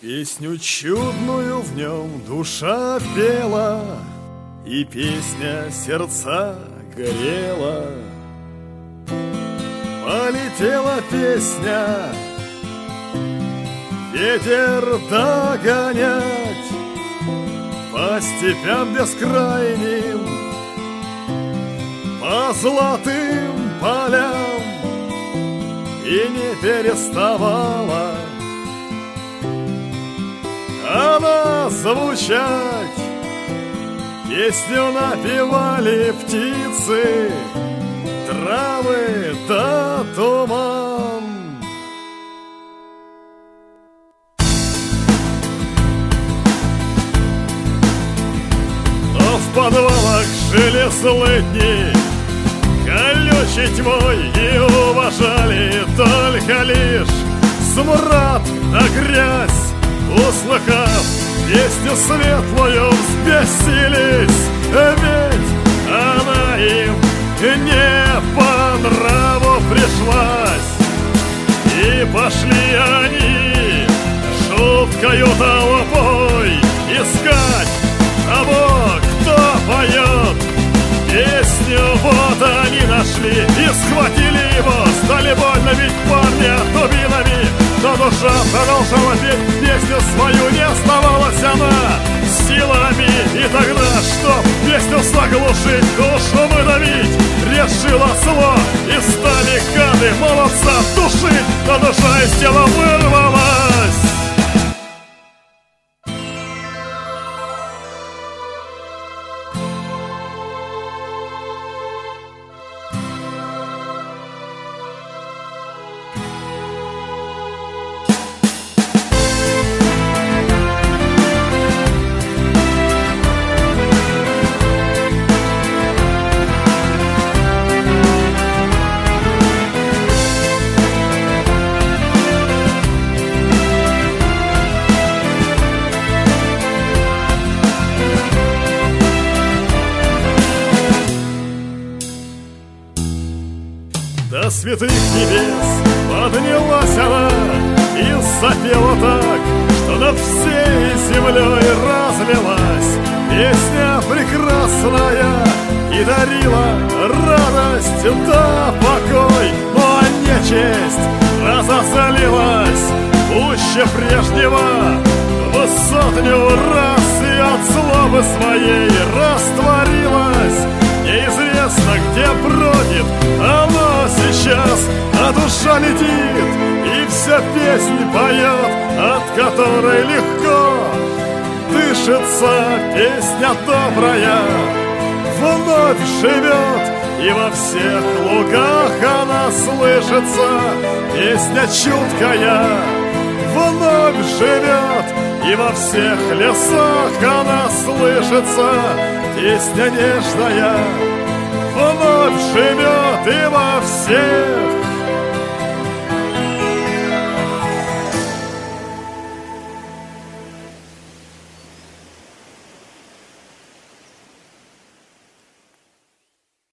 Песню чудную в нем душа пела, и песня сердца горела. Полетела песня, ветер догонять по степям бескрайним, по золотым полям, и не переставала она звучать. Песню напевали птицы, травы да туман. Но в подвалах жили злыдни, колючей тьмой и уважали только лишь смрад да грязь. Услыхав песню светлую, взбесились, ведь она им не по нраву пришлась. И пошли они жуткою толпой искать того, кто поет песню. Вот они нашли и схватили его, стали больно бить парня дубинами. Но душа продолжала петь песню свою, не оставалась она силами. И тогда, чтоб песню заглушить, душу выдавить, решила зло, и стали гады молодца душить. Но душа из тела вырвалась. До святых небес поднялась она и запела так, что над всей землей разлилась песня прекрасная и дарила радость да покой. Но нечисть разозлилась пуще прежнего в сотню раз, и от злобы своей растворилась. Неизвестно, где бродит оно сейчас, а душа летит и вся песнь поет, от которой легко дышится. Песня добрая вновь живет, и во всех лугах она слышится. Песня чуткая вновь живет, и во всех лесах она слышится. Песня нежная вновь живет, и во всех